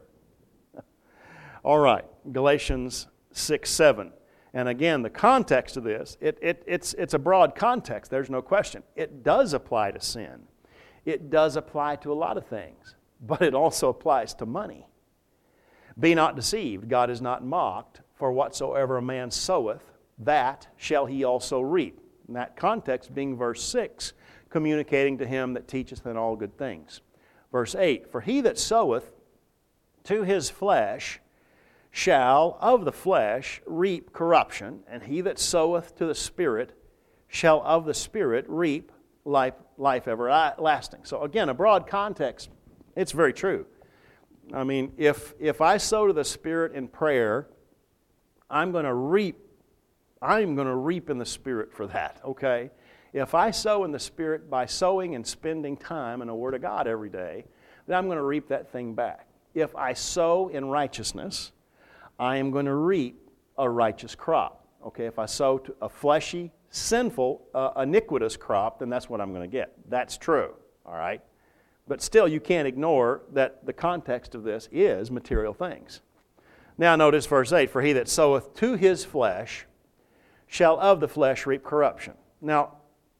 All right, Galatians six seven. And again, the context of this, it, it, it's, it's a broad context, there's no question. It does apply to sin. It does apply to a lot of things, but it also applies to money. Be not deceived, God is not mocked, for whatsoever a man soweth, that shall he also reap. In that context being verse six, communicating to him that teacheth in all good things. Verse eight, for he that soweth to his flesh shall of the flesh reap corruption, and he that soweth to the Spirit shall of the Spirit reap life, life everlasting. So again, a broad context, it's very true. I mean, if if I sow to the Spirit in prayer, I'm going to reap. I'm going to reap in the Spirit for that. Okay. If I sow in the Spirit by sowing and spending time in the Word of God every day, then I'm going to reap that thing back. If I sow in righteousness, I am going to reap a righteous crop. Okay. If I sow to a fleshy, sinful, uh, iniquitous crop, then that's what I'm going to get. That's true. All right. But still, you can't ignore that the context of this is material things. Now notice verse eight, for he that soweth to his flesh shall of the flesh reap corruption. Now,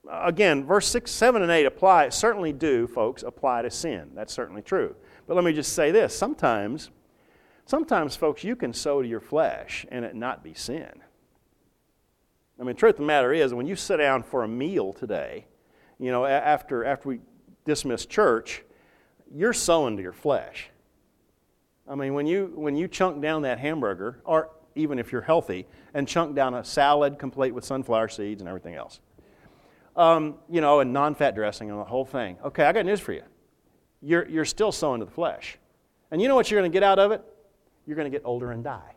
again, verse six, seven, and eight apply, certainly do, folks, apply to sin. That's certainly true. But let me just say this. Sometimes, sometimes, folks, you can sow to your flesh and it not be sin. I mean, the truth of the matter is, when you sit down for a meal today, you know, after, after we dismiss church, you're sowing to your flesh. I mean, when you when you chunk down that hamburger, or even if you're healthy, and chunk down a salad complete with sunflower seeds and everything else, um, you know, and non-fat dressing and the whole thing. Okay, I got news for you. You're you're still sowing to the flesh, and you know what you're going to get out of it? You're going to get older and die.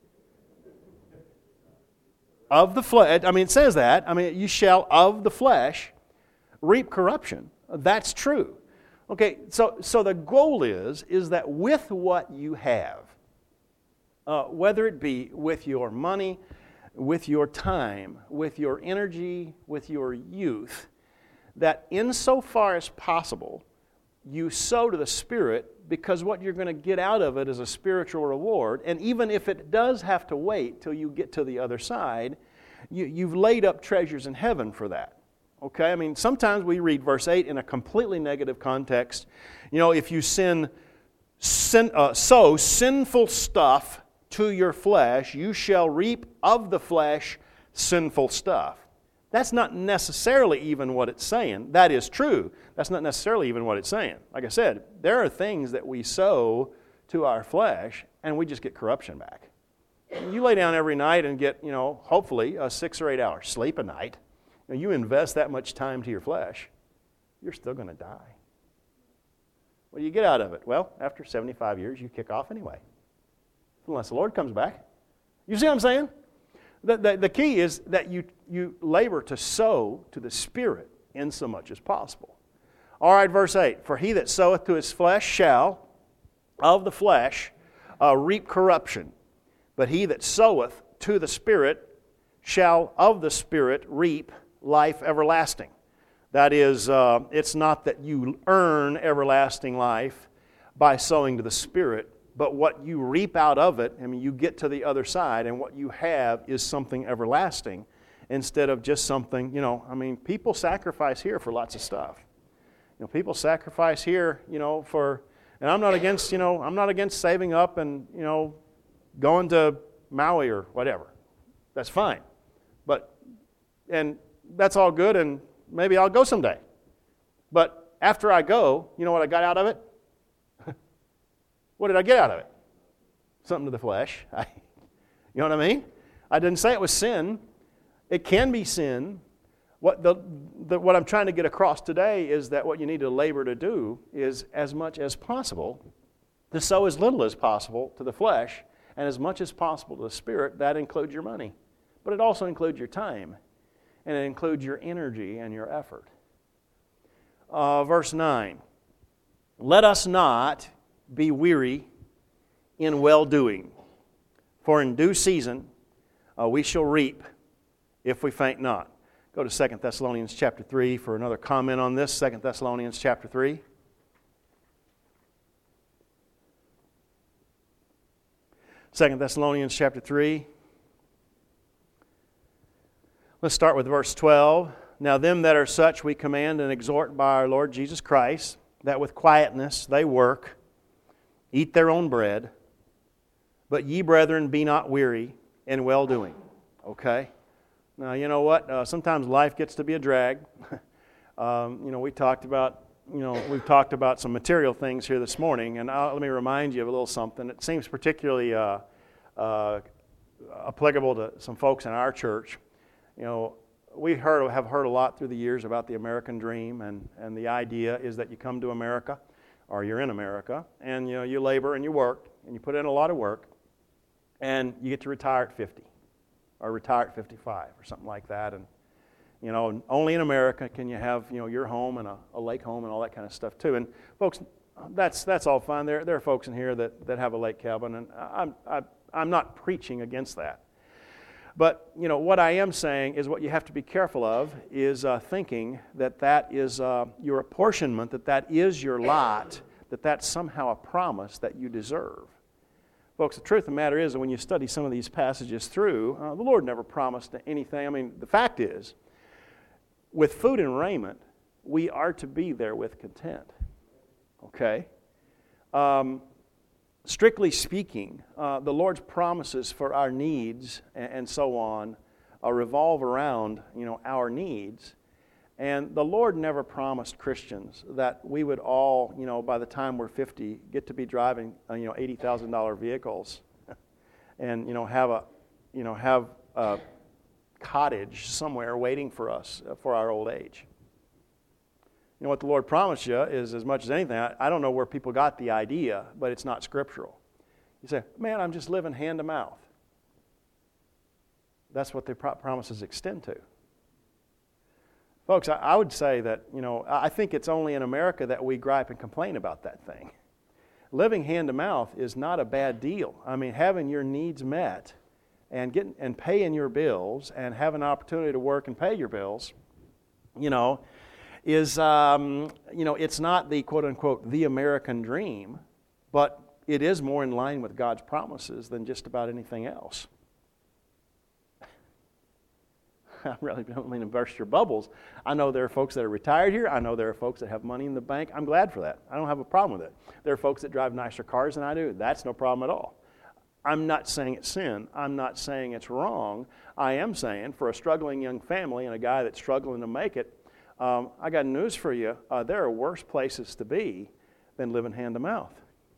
Of the flesh, I mean, it says that. I mean, you shall of the flesh reap corruption. That's true. Okay, so so the goal is is that with what you have, uh, whether it be with your money, with your time, with your energy, with your youth, that insofar as possible, you sow to the Spirit, because what you're going to get out of it is a spiritual reward. And even if it does have to wait till you get to the other side, you, you've laid up treasures in heaven for that. Okay, I mean, sometimes we read verse eight in a completely negative context. You know, if you sin, sin uh, sow sinful stuff to your flesh, you shall reap of the flesh sinful stuff. That's not necessarily even what it's saying. That is true. That's not necessarily even what it's saying. Like I said, there are things that we sow to our flesh, and we just get corruption back. You lay down every night and get, you know, hopefully a six or eight hours sleep a night. You invest that much time to your flesh, you're still going to die. What do you get out of it? Well, after seventy-five years, you kick off anyway. Unless the Lord comes back. You see what I'm saying? The, the, the key is that you, you labor to sow to the Spirit in so much as possible. All right, verse eight. For he that soweth to his flesh shall, of the flesh, uh, reap corruption. But he that soweth to the Spirit shall of the Spirit reap life everlasting. That is, uh, it's not that you earn everlasting life by sowing to the Spirit, but what you reap out of it, I mean, you get to the other side, and what you have is something everlasting instead of just something, you know, I mean, people sacrifice here for lots of stuff. You know, people sacrifice here, you know, for, and I'm not against, you know, I'm not against saving up and, you know, going to Maui or whatever. That's fine. But, and that's all good, and maybe I'll go someday. But after I go, you know what I got out of it? What did I get out of it? Something to the flesh. I, you know what I mean? I didn't say it was sin. It can be sin. What, the, the, what I'm trying to get across today is that what you need to labor to do is, as much as possible, to sow as little as possible to the flesh, and as much as possible to the Spirit. That includes your money. But it also includes your time. And it includes your energy and your effort. Uh, verse nine. Let us not be weary in well-doing, for in due season uh, we shall reap if we faint not. Go to Second Thessalonians chapter three for another comment on this. Second Thessalonians chapter three. Second Thessalonians chapter three. Let's start with verse twelve. Now them that are such we command and exhort by our Lord Jesus Christ, that with quietness they work, eat their own bread, but ye, brethren, be not weary in well-doing. Okay? Now, you know what? Uh, sometimes life gets to be a drag. um, you know, we talked about, you know, we've talked about some material things here this morning, and I'll, let me remind you of a little something. It seems particularly uh, uh, applicable to some folks in our church. You know, we heard, have heard a lot through the years about the American dream, and, and the idea is that you come to America, or you're in America, and you know you labor and you work, and you put in a lot of work, and you get to retire at fifty, or retire at fifty-five, or something like that. And you know, only in America can you have you know your home and a, a lake home and all that kind of stuff too. And folks, that's that's all fine. There there are folks in here that, that have a lake cabin, and I'm I, I'm not preaching against that. But, you know, what I am saying is what you have to be careful of is uh, thinking that that is uh, your apportionment, that that is your lot, that that's somehow a promise that you deserve. Folks, the truth of the matter is that when you study some of these passages through, uh, the Lord never promised anything. I mean, the fact is, with food and raiment, we are to be there with content. Okay? Um, strictly speaking, uh, the Lord's promises for our needs and, and so on uh, revolve around, you know, our needs. And the Lord never promised Christians that we would all, you know, by the time we're fifty, get to be driving, uh, you know, eighty thousand dollars vehicles, and you know have a, you know, have a cottage somewhere waiting for us uh, for our old age. You know what the Lord promised you is, as much as anything, I, I don't know where people got the idea, but it's not scriptural. You say, "Man, I'm just living hand to mouth." That's what the pro- promises extend to. Folks, I, I would say that, you know, I think it's only in America that we gripe and complain about that thing. Living hand to mouth is not a bad deal. I mean, having your needs met and getting and paying your bills and having an opportunity to work and pay your bills, you know, is, um, you know, it's not the quote-unquote the American dream, but it is more in line with God's promises than just about anything else. I really don't mean to burst your bubbles. I know there are folks that are retired here. I know there are folks that have money in the bank. I'm glad for that. I don't have a problem with it. There are folks that drive nicer cars than I do. That's no problem at all. I'm not saying it's sin. I'm not saying it's wrong. I am saying for a struggling young family and a guy that's struggling to make it, um, I got news for you. Uh, there are worse places to be than living hand to mouth.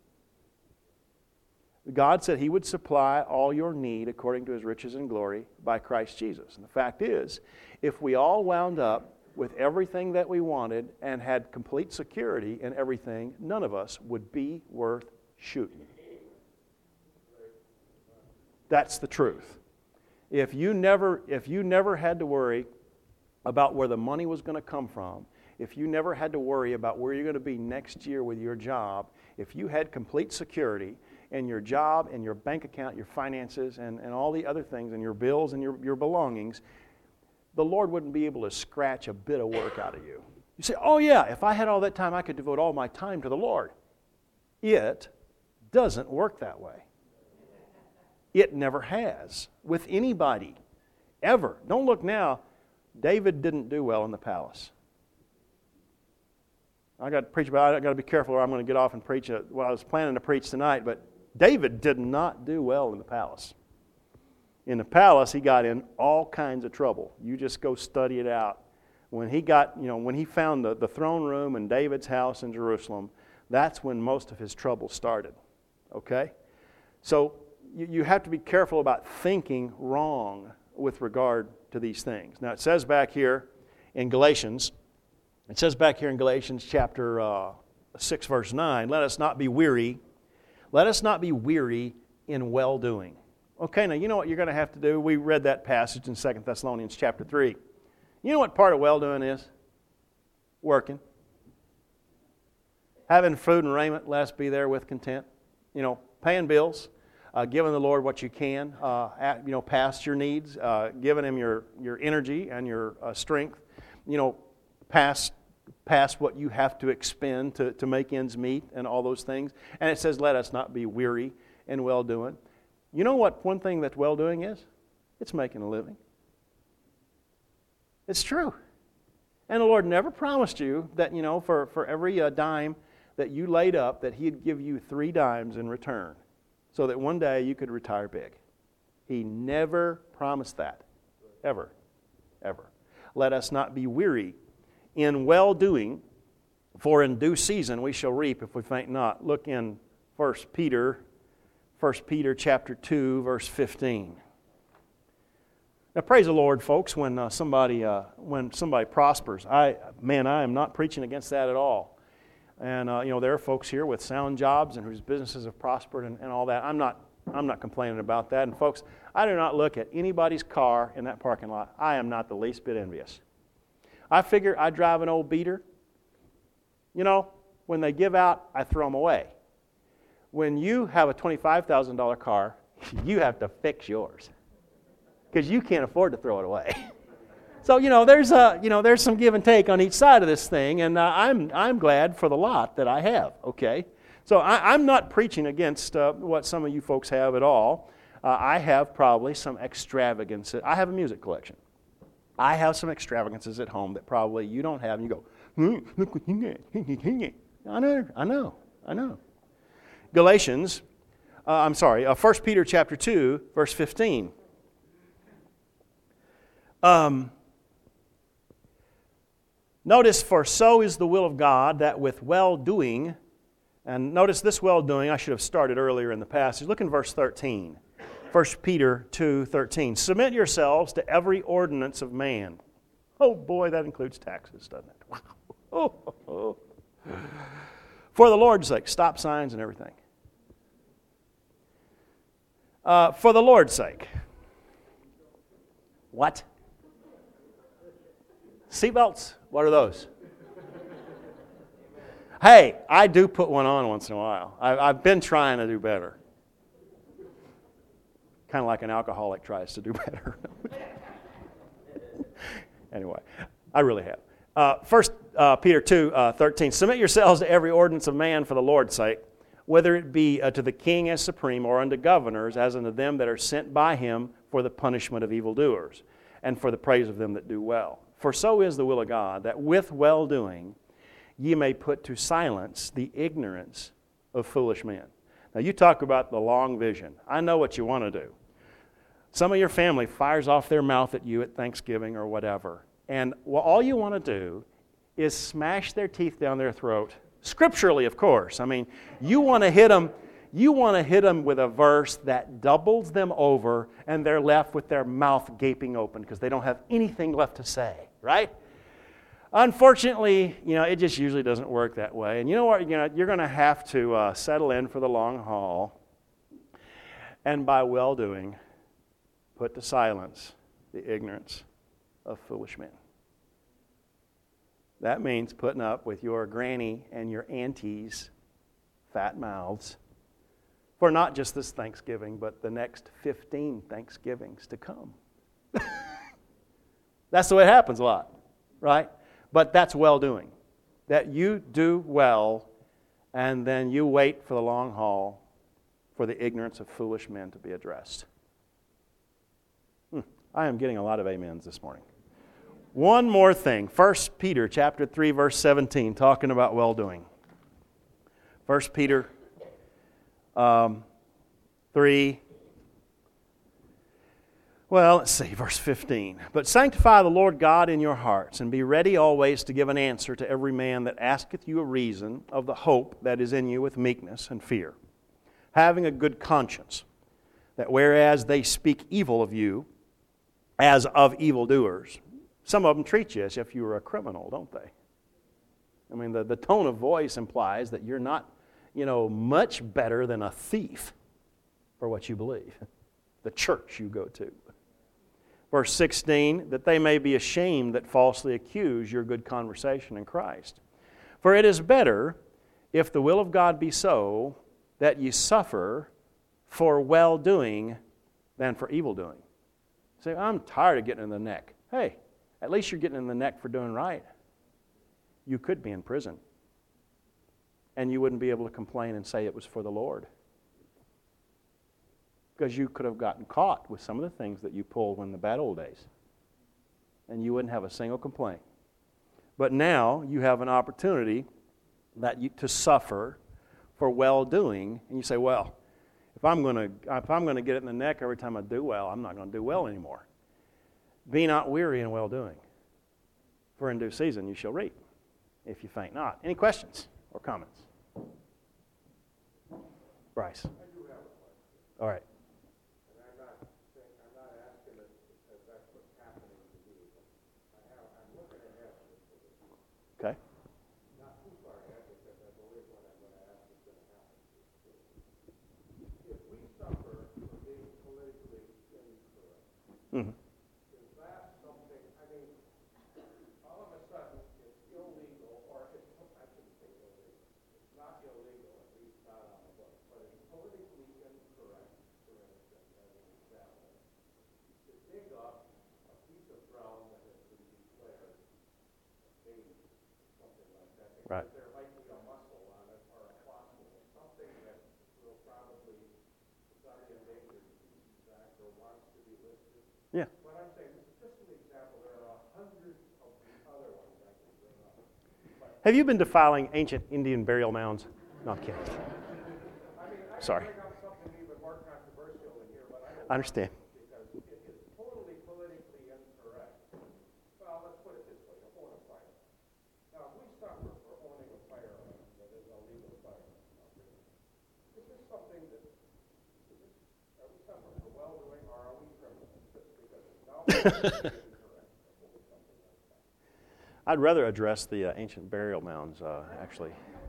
God said He would supply all your need according to His riches and glory by Christ Jesus. And the fact is, if we all wound up with everything that we wanted and had complete security in everything, none of us would be worth shooting. That's the truth. If you never, if you never had to worry about where the money was going to come from, if you never had to worry about where you're going to be next year with your job, if you had complete security in your job and your bank account, your finances, and, and all the other things, and your bills and your, your belongings, the Lord wouldn't be able to scratch a bit of work out of you. You say, oh yeah, if I had all that time, I could devote all my time to the Lord. It doesn't work that way. It never has with anybody, ever. Don't look now. David didn't do well in the palace. I got to preach about it. I got to be careful, or I'm going to get off and preach it. Well, I was planning to preach tonight, but David did not do well in the palace. In the palace, he got in all kinds of trouble. You just go study it out. When he got, you know, when he found the, the throne room in David's house in Jerusalem, that's when most of his trouble started. Okay? So you, you have to be careful about thinking wrong with regard to these things. Now, it says back here in Galatians, it says back here in Galatians chapter uh, six, verse nine, let us not be weary. Let us not be weary in well-doing. Okay, now you know what you're going to have to do? We read that passage in Second Thessalonians chapter three. You know what part of well-doing is? Working. Having food and raiment, let us be there with content. You know, paying bills, uh, giving the Lord what you can, uh, at, you know, past your needs, uh, giving Him your, your energy and your uh, strength, you know, past past what you have to expend to, to make ends meet and all those things. And it says, let us not be weary in well-doing. You know what one thing that well-doing is? It's making a living. It's true. And the Lord never promised you that, you know, for, for every uh, dime that you laid up, that He'd give you three dimes in return so that one day you could retire big. He never promised that. Ever. Ever. Let us not be weary in well-doing, for in due season we shall reap if we faint not. Look in First Peter, First Peter chapter two, verse fifteen. Now, praise the Lord, folks, when uh, somebody uh, when somebody prospers. I man, I am not preaching against that at all. And uh, you know, there are folks here with sound jobs and whose businesses have prospered and, and all that. I'm not I'm not complaining about that. And folks, I do not look at anybody's car in that parking lot. I am not the least bit envious. I figure I drive an old beater. You know, when they give out, I throw them away. When you have a twenty-five thousand dollars car, you have to fix yours because you can't afford to throw it away. So, you know, there's a, you know, there's some give and take on each side of this thing, and uh, I'm I'm glad for the lot that I have. Okay, so I, I'm not preaching against uh, what some of you folks have at all. Uh, I have probably some extravagance. I have a music collection. I have some extravagances at home that probably you don't have, and you go, hmm, look what you got. I know, I know, I know. Galatians, uh, I'm sorry, uh, First Peter chapter two, verse fifteen. Um, notice, for so is the will of God, that with well-doing, and notice this well-doing, I should have started earlier in the passage. Look in verse thirteen. First Peter two thirteen. Submit yourselves to every ordinance of man. Oh boy, that includes taxes, doesn't it? Wow. Oh, oh, oh. For the Lord's sake, stop signs and everything. Uh, for the Lord's sake. What? Seatbelts? What are those? Hey, I do put one on once in a while. I, I've been trying to do better. Kind of like an alcoholic tries to do better. Anyway, I really have. Uh, First uh, Peter two thirteen. Submit yourselves to every ordinance of man for the Lord's sake, whether it be uh, to the king as supreme, or unto governors, as unto them that are sent by him for the punishment of evildoers, and for the praise of them that do well. For so is the will of God, that with well-doing ye may put to silence the ignorance of foolish men. Now you talk about the long vision. I know what you want to do. Some of your family fires off their mouth at you at Thanksgiving or whatever. And well, all you want to do is smash their teeth down their throat. Scripturally, of course. I mean, you want to hit them, you want to hit them with a verse that doubles them over, and they're left with their mouth gaping open because they don't have anything left to say, right? Unfortunately, you know, it just usually doesn't work that way. And you know what? You know, you're going to have to uh, settle in for the long haul, and by well-doing, put to silence the ignorance of foolish men. That means putting up with your granny and your auntie's fat mouths for not just this Thanksgiving, but the next fifteen Thanksgivings to come. That's the way it happens a lot, right? But that's well-doing. That you do well, and then you wait for the long haul for the ignorance of foolish men to be addressed. Hmm. I am getting a lot of amens this morning. One more thing. First Peter chapter three, verse seventeen, talking about well-doing. First Peter um, three, well, let's see, verse fifteen. But sanctify the Lord God in your hearts, and be ready always to give an answer to every man that asketh you a reason of the hope that is in you with meekness and fear, having a good conscience, that whereas they speak evil of you, as of evildoers, some of them treat you as if you were a criminal, don't they? I mean, the, the tone of voice implies that you're not, you know, much better than a thief for what you believe, the church you go to. Verse sixteen, that they may be ashamed that falsely accuse your good conversation in Christ. For it is better, if the will of God be so, that ye suffer for well-doing than for evil-doing. Say, I'm tired of getting in the neck. Hey, at least you're getting in the neck for doing right. You could be in prison, and you wouldn't be able to complain and say it was for the Lord. Because you could have gotten caught with some of the things that you pulled in the bad old days, and you wouldn't have a single complaint. But now you have an opportunity that you, to suffer for well-doing, and you say, well, if I'm going to if I'm going to get it in the neck every time I do well, I'm not going to do well anymore. Be not weary in well-doing, for in due season you shall reap, if you faint not. Any questions or comments? Bryce. I do have a question. All right. And I'm not saying, I'm not asking it because that's what's happening to me. I have, I'm looking ahead. Okay. Not too far ahead because I believe what I'm going to ask is going to happen. If we suffer for being politically incorrect, Mm-hmm. is that something, I mean, all of a sudden it's illegal, or it's, I shouldn't say illegal, it's not illegal, at least not on the book, but it's politically incorrect, for instance, as an example, to dig up a piece of ground that has been declared dangerous, something like that, because Right. there might be a mussel on it, or a fossil, or something that will probably, it's on the endangered species act, or wants to be listed. Yeah. What I'm saying, this is just an example, there are Have you been defiling ancient Indian burial mounds? No, I'm kidding. I mean, I Sorry. bring up something even more controversial in here, but I don't I understand. because it is totally politically incorrect. Well, let's put it this way: to own a firearm. Now, we suffer for owning a firearm that is a legal firearm. Is this something that is this, are we suffering for well-doing, or are we criminals? Just because it's now politically incorrect to hold something like that. I'd rather address the uh, ancient burial mounds, uh, actually.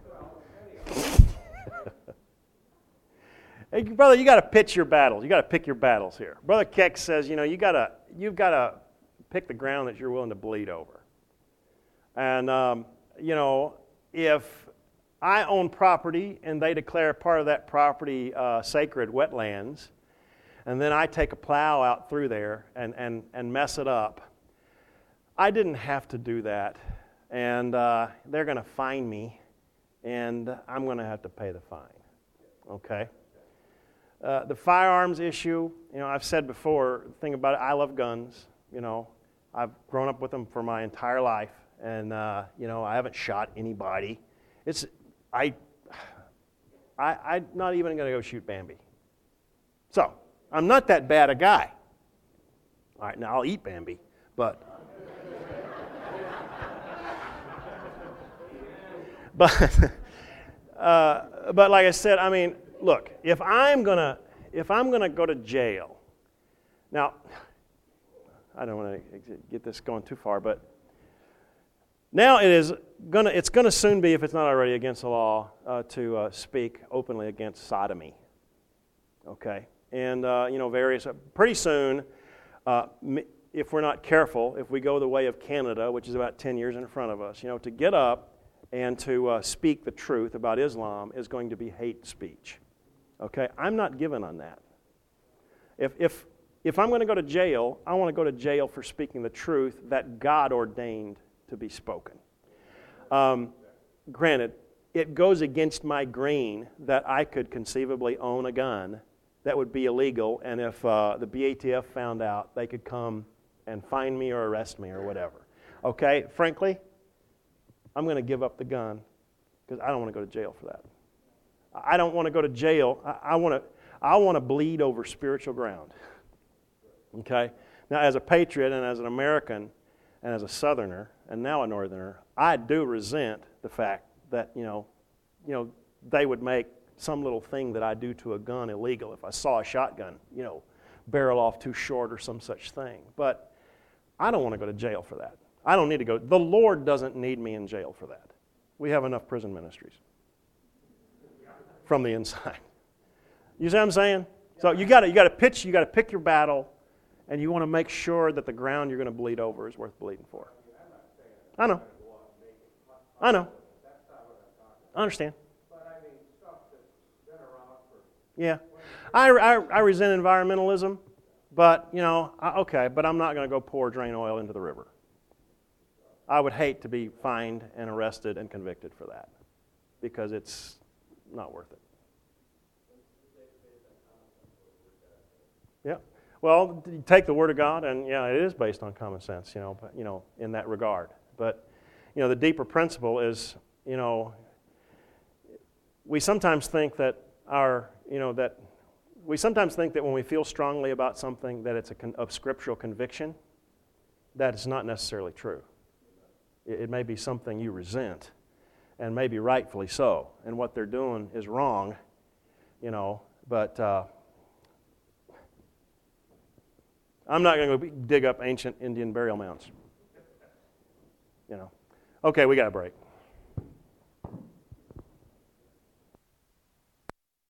Hey, brother, you got to pitch your battles. You got to pick your battles here. Brother Keck says, you know, you got to, you've got to pick the ground that you're willing to bleed over. And um, you know, if I own property and they declare part of that property uh, sacred wetlands, and then I take a plow out through there and and and mess it up, I didn't have to do that, and uh, they're going to fine me, and I'm going to have to pay the fine. Okay. Uh, the firearms issue, you know, I've said before, the thing about it, I love guns. You know, I've grown up with them for my entire life, and uh, you know, I haven't shot anybody. It's, I, I, I'm not even going to go shoot Bambi. So, I'm not that bad a guy. All right, now I'll eat Bambi, but, but, uh, but like I said, I mean, look, if I'm gonna if I'm gonna go to jail, now I don't want to get this going too far, but now it is gonna it's gonna soon be, if it's not already, against the law uh, to uh, speak openly against sodomy. Okay, and uh, you know, various uh, pretty soon, uh, if we're not careful, if we go the way of Canada, which is about ten years in front of us, you know, to get up and to uh, speak the truth about Islam is going to be hate speech. Okay, I'm not given on that. If if if I'm going to go to jail, I want to go to jail for speaking the truth that God ordained to be spoken. Um, granted, it goes against my grain that I could conceivably own a gun that would be illegal, and if uh, the B A T F found out, they could come and fine me or arrest me or whatever. Okay, frankly, I'm going to give up the gun because I don't want to go to jail for that. I don't want to go to jail. I, I want to I want to bleed over spiritual ground. Okay? Now, as a patriot and as an American and as a Southerner and now a Northerner, I do resent the fact that, you know, you know, they would make some little thing that I do to a gun illegal if I saw a shotgun, you know, barrel off too short or some such thing. But I don't want to go to jail for that. I don't need to go. The Lord doesn't need me in jail for that. We have enough prison ministries from the inside. You see what I'm saying? So you got to you got to pitch, you got to pick your battle, and you want to make sure that the ground you're going to bleed over is worth bleeding for. I know. I know. I understand. Yeah, I, I, I resent environmentalism, but you know, I, okay, but I'm not going to go pour drain oil into the river. I would hate to be fined and arrested and convicted for that, because it's not worth it. Yeah. Well, you take the Word of God, and yeah, it is based on common sense, you know, but, you know, in that regard. But, you know, the deeper principle is, you know, we sometimes think that our, you know, that we sometimes think that when we feel strongly about something that it's a con- of scriptural conviction. That is not necessarily true. It, it may be something you resent, and maybe rightfully so, and what they're doing is wrong, you know, but uh, I'm not going to dig up ancient Indian burial mounds, you know. Okay, we got a break.